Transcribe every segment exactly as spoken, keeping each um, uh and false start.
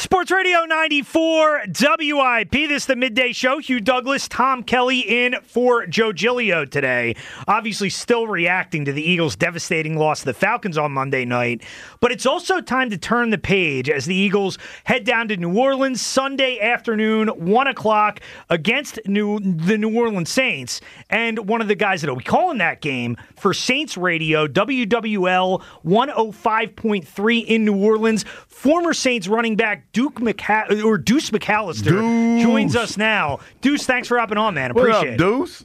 Sports Radio ninety-four W I P. This is the Midday Show. Hugh Douglas, Tom Kelly in for Joe Giglio today. Obviously still reacting to the Eagles' devastating loss to the Falcons on Monday night. But it's also time to turn the page as the Eagles head down to New Orleans Sunday afternoon, one o'clock, against New, the New Orleans Saints. And one of the guys that will be calling that game for Saints Radio, W W L one oh five point three in New Orleans, former Saints running back Duke McCa- or Deuce McAllister Deuce. joins us now. Deuce, thanks for hopping on, man. Appreciate what up, Deuce?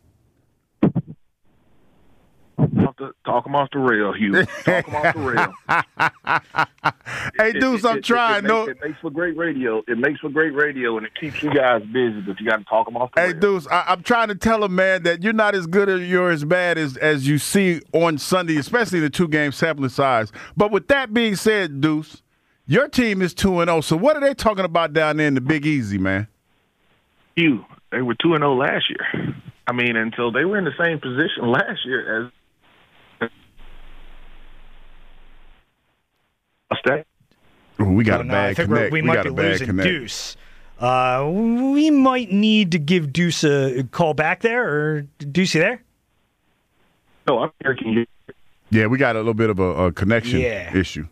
it. Talk them off the rail, Hugh. Talk them off the rail. Hey, it, Deuce, it, I'm it, trying. It, it, no, makes, it makes for great radio. It makes for great radio, and it keeps you guys busy, but you got to talk them off the Hey, rail. Deuce, I, I'm trying to tell him, man, that you're not as good or you're as bad as, as you see on Sunday, especially the two-game sampling size. But with that being said, Deuce, your team is two and oh, so what are they talking about down there in the Big Easy, man? Hugh, they were two and oh last year. I mean, until they were in the same position last year as that. Ooh, we got oh, a no, bad I think connect. we we might got be a bad losing connect. Deuce. Uh, we might need to give Deuce a call back there. Or Deuce, you there? No, I'm here. Can you? Yeah, we got a little bit of a, a connection Yeah. issue.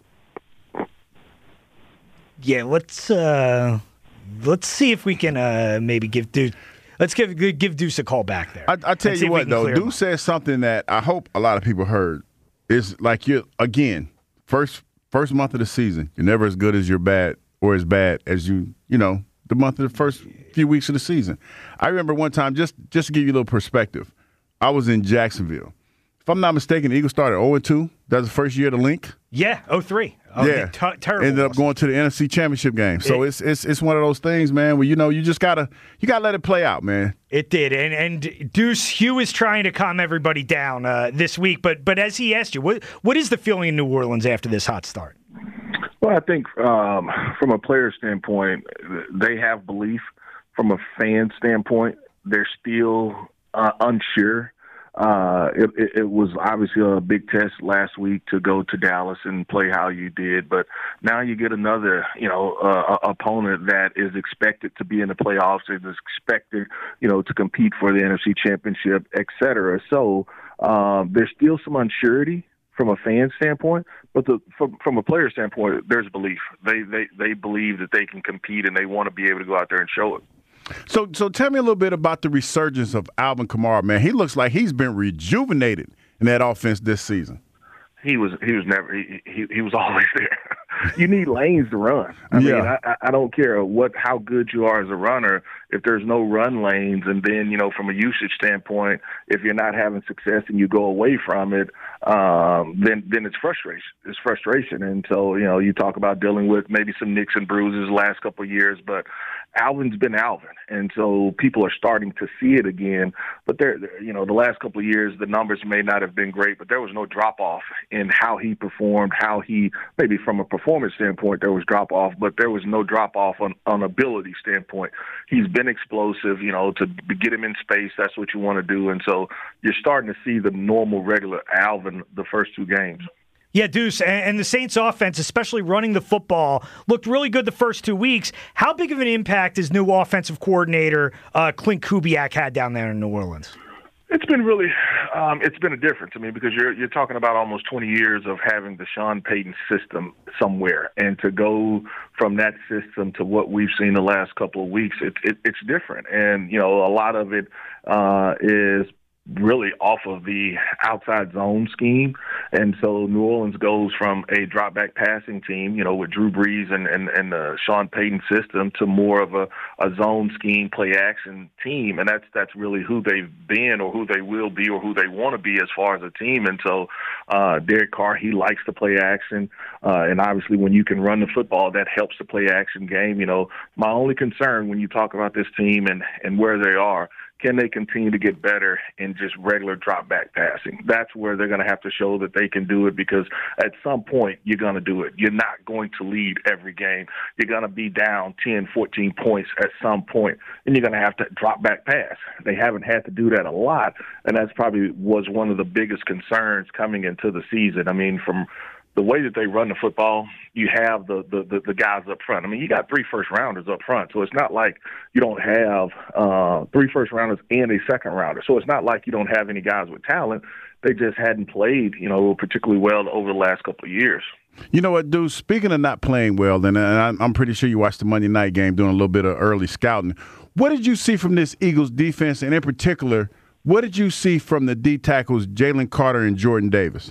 Yeah, let's uh, let's see if we can uh, maybe give Deuce. Let's give give Deuce a call back there. I, I tell and see you if we what, can though, clear him Deuce said something that I hope a lot of people heard. Is like you again, first first month of the season, you're never as good as you're bad or as bad as you you know the month of the first few weeks of the season. I remember one time, just just to give you a little perspective, I was in Jacksonville. If I'm not mistaken, the Eagles started oh and two. That was the first year of the link. Yeah, oh three. Oh, yeah, t- terrible. Ended up loss. going to the N F C Championship game. So It- it's it's it's one of those things, man, where you know you just gotta you gotta let it play out, man. It did, and and Deuce Hugh is trying to calm everybody down uh, this week. But but as he asked you, what what is the feeling in New Orleans after this hot start? Well, I think um, from a player standpoint, they have belief. From a fan standpoint, they're still uh, unsure. Uh, it, it, it was obviously a big test last week to go to Dallas and play how you did, but now you get another, you know, uh, opponent that is expected to be in the playoffs, is expected, you know, to compete for the N F C Championship, et cetera. So um, there's still some unsurety from a fan standpoint, but the, from, from a player standpoint, there's belief. They, they they believe that they can compete, and they want to be able to go out there and show it. So, so tell me a little bit about the resurgence of Alvin Kamara, man. He looks like he's been rejuvenated in that offense this season. He was he was never he he, he was always there. You need lanes to run. I Yeah. mean, I, I don't care what how good you are as a runner. If there's no run lanes, and then you know from a usage standpoint, if you're not having success and you go away from it, um, then then it's frustration. It's frustration, and so you know you talk about dealing with maybe some nicks and bruises the last couple of years, but Alvin's been Alvin, and so people are starting to see it again. But there, you know, the last couple of years, the numbers may not have been great, but there was no drop off in how he performed, how he maybe from a performance standpoint there was drop off, but there was no drop off on on ability standpoint. He's been explosive, you know, to get him in space. That's what you want to do, and so you're starting to see the normal, regular Alvin the first two games. Yeah, Deuce, and the Saints offense, especially running the football, looked really good the first two weeks. How big of an impact has new offensive coordinator uh, Clint Kubiak had down there in New Orleans? It's been really, um, it's been a difference. I mean, because you're you're talking about almost twenty years of having the Sean Payton system somewhere, and to go from that system to what we've seen the last couple of weeks, it, it, it's different. And you know, a lot of it uh, is really off of the outside zone scheme. And so New Orleans goes from a drop back passing team, you know, with Drew Brees and, and, and the Sean Payton system to more of a, a zone scheme, play action team. And that's, that's really who they've been or who they will be or who they want to be as far as a team. And so uh, Derek Carr, he likes to play action. Uh, and obviously when you can run the football, that helps the play action game. You know, my only concern when you talk about this team and, and where they are, can they continue to get better in just regular drop back passing? That's where they're going to have to show that they can do it, because at some point you're going to do it. You're not going to lead every game. You're going to be down ten, fourteen points at some point, and you're going to have to drop back pass. They haven't had to do that a lot, and that's probably was one of the biggest concerns coming into the season. I mean, from the way that they run the football, you have the, the, the, the guys up front. I mean, you got three first-rounders up front, so it's not like you don't have uh, three first-rounders and a second-rounder. So it's not like you don't have any guys with talent. They just hadn't played, you know, particularly well over the last couple of years. You know what, dude? Speaking of not playing well, and I'm pretty sure you watched the Monday night game doing a little bit of early scouting. What did you see from this Eagles defense, and in particular, what did you see from the D tackles Jalen Carter and Jordan Davis?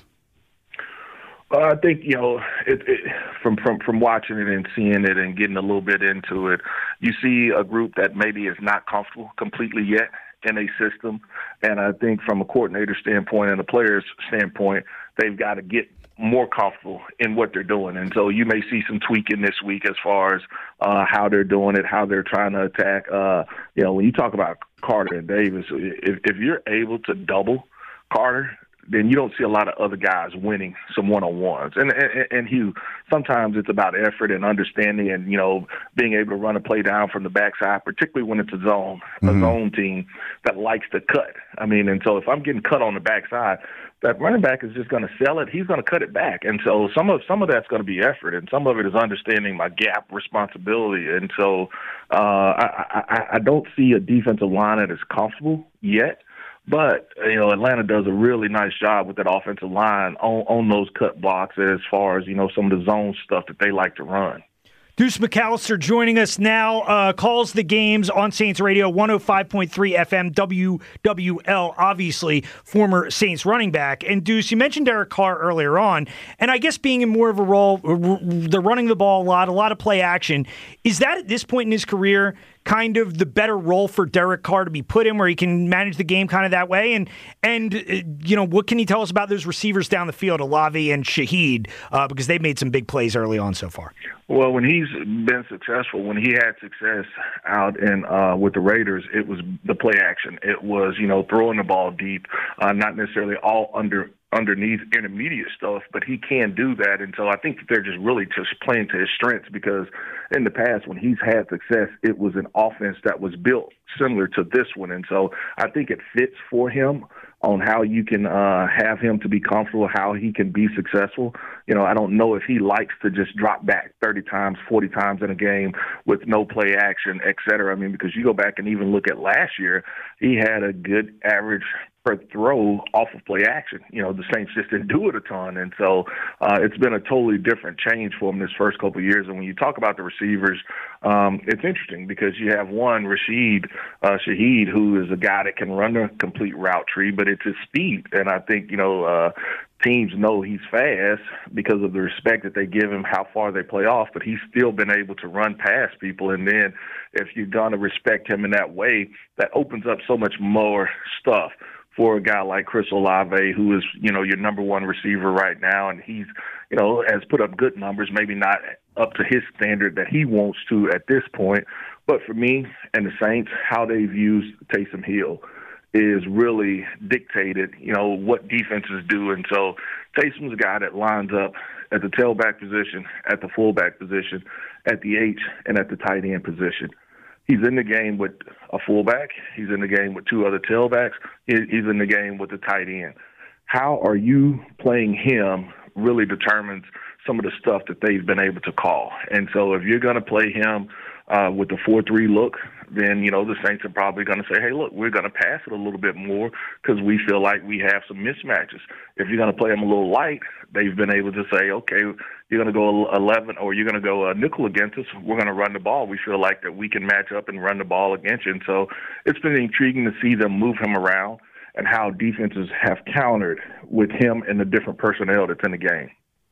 Uh, I think, you know, it, it, from, from, from watching it and seeing it and getting a little bit into it, you see a group that maybe is not comfortable completely yet in a system. And I think from a coordinator standpoint and a player's standpoint, they've got to get more comfortable in what they're doing. And so you may see some tweaking this week as far as uh, how they're doing it, how they're trying to attack. Uh, you know, when you talk about Carter and Davis, if, if you're able to double Carter, then you don't see a lot of other guys winning some one-on-ones. And, and, and Hugh, sometimes it's about effort and understanding and, you know, being able to run a play down from the backside, particularly when it's a zone, mm-hmm. a zone team that likes to cut. I mean, and so if I'm getting cut on the backside, that running back is just going to sell it. He's going to cut it back. And so some of some of that's going to be effort, and some of it is understanding my gap responsibility. And so uh, I, I, I don't see a defensive line that is comfortable yet. But, you know, Atlanta does a really nice job with that offensive line on, on those cut blocks as far as, you know, some of the zone stuff that they like to run. Deuce McAllister joining us now, uh, calls the games on Saints Radio, one oh five point three F M, W W L, obviously, former Saints running back. And Deuce, you mentioned Derek Carr earlier on, and I guess being in more of a role, they're running the ball a lot, a lot of play action. Is that at this point in his career kind of the better role for Derek Carr to be put in, where he can manage the game kind of that way? And, and uh, you know, what can you tell us about those receivers down the field, Olave and Shaheed, uh, because they've made some big plays early on so far? Well, when he's been successful, when he had success out in uh, with the Raiders, it was the play action. It was, you know, throwing the ball deep, uh, not necessarily all under underneath intermediate stuff, but he can do that. And so I think that they're just really just playing to his strengths, because in the past when he's had success, it was an offense that was built similar to this one. And so I think it fits for him on how you can uh, have him to be comfortable, how he can be successful. You know, I don't know if he likes to just drop back thirty times, forty times in a game with no play action, et cetera. I mean, because you go back and even look at last year, he had a good average per throw off of play action. You know, the Saints just didn't do it a ton. And so uh, it's been a totally different change for him this first couple of years. And when you talk about the receivers, um, it's interesting because you have one, Rashid uh, Shaheed, who is a guy that can run a complete route tree, but it's his speed. And I think, you know, uh, teams know he's fast because of the respect that they give him, how far they play off, but he's still been able to run past people. And then if you're going to respect him in that way, that opens up so much more stuff for a guy like Chris Olave, who is, you know, your number one receiver right now. And he's, you know, has put up good numbers, maybe not up to his standard that he wants to at this point. But for me and the Saints, how they've used Taysom Hill is really dictated, you know, what defenses do. And so Taysom's a guy that lines up at the tailback position, at the fullback position, at the H, and at the tight end position. He's in the game with a fullback. He's in the game with two other tailbacks. He's in the game with the tight end. How are you playing him really determines some of the stuff that they've been able to call. And so if you're going to play him uh, with the four three look, then, you know, the Saints are probably going to say, hey, look, we're going to pass it a little bit more because we feel like we have some mismatches. If you're going to play them a little light, they've been able to say, okay, you're going to go eleven or you're going to go a nickel against us. We're going to run the ball. We feel like that we can match up and run the ball against you. And so it's been intriguing to see them move him around and how defenses have countered with him and the different personnel that's in the game.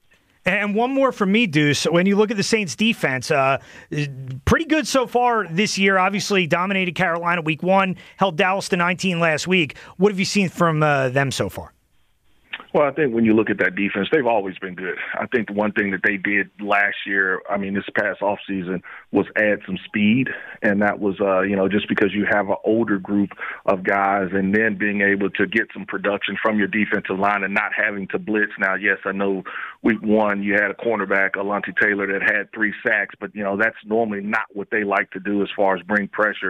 And one more from me, Deuce. When you look at the Saints' defense, uh, pretty good so far this year. Obviously, dominated Carolina week one, held Dallas to nineteen last week. What have you seen from uh, them so far? Well, I think when you look at that defense, they've always been good. I think the one thing that they did last year, I mean, this past offseason, was add some speed. And that was, uh, you know, just because you have an older group of guys and then being able to get some production from your defensive line and not having to blitz. Now, yes, I know week one you had a cornerback, Alontae Taylor, that had three sacks, but, you know, that's normally not what they like to do as far as bring pressure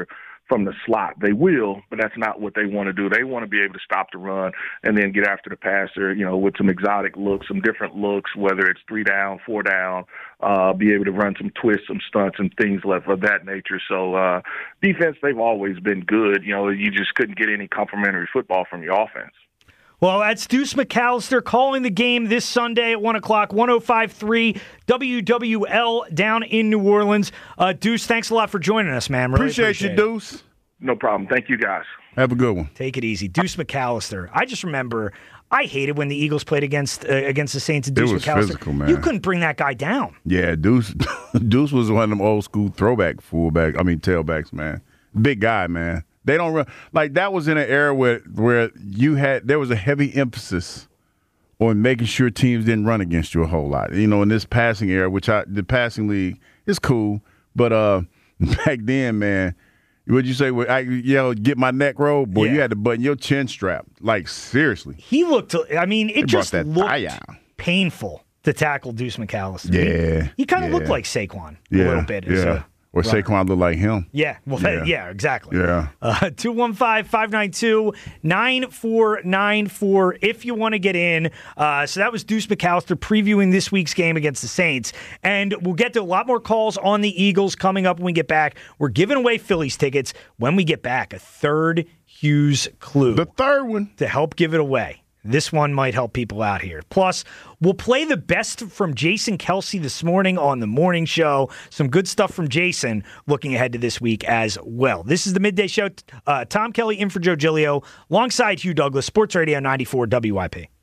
from the slot. They will, but that's not what they want to do. They want to be able to stop the run and then get after the passer, you know, with some exotic looks, some different looks, whether it's three down, four down, uh, be able to run some twists, some stunts, and things like of that nature. So uh, defense, they've always been good. You know, you just couldn't get any complimentary football from your offense. Well, that's Deuce McAllister calling the game this Sunday at one o'clock, one oh five point three W W L down in New Orleans. Uh, Deuce, thanks a lot for joining us, man. Really appreciate, appreciate you, it. Deuce. No problem. Thank you, guys. Have a good one. Take it easy. Deuce McAllister. I just remember I hated when the Eagles played against uh, against the Saints and Deuce it was McAllister. Physical, man. You couldn't bring that guy down. Yeah, Deuce Deuce was one of them old school throwback fullback, I mean tailbacks, man. Big guy, man. They don't run like that was in an era where where you had there was a heavy emphasis on making sure teams didn't run against you a whole lot. You know, in this passing era, which I the passing league is cool, but uh, back then, man, what'd you say? I yell, get my neck rolled, boy. Yeah. You had to button your chin strap. Like seriously, He looked. I mean, it They just brought that looked thigh out. painful to tackle Deuce McAllister. Yeah, he, he kind of yeah. looked like Saquon yeah, a little bit. Yeah, as a or runner. Saquon looked like him. Yeah, well, Yeah. yeah, exactly. Yeah. Uh, two one five, five nine two, nine four nine four if you want to get in. Uh, so that was Deuce McAllister previewing this week's game against the Saints. And we'll get to a lot more calls on the Eagles coming up when we get back. We're giving away Phillies tickets when we get back. A third Hughes clue The third one. to help give it away. This one might help people out here. Plus, we'll play the best from Jason Kelsey this morning on the morning show. Some good stuff from Jason looking ahead to this week as well. This is the Midday Show. Uh, Tom Kelly in for Joe Giglio alongside Hugh Douglas, Sports Radio ninety-four W I P.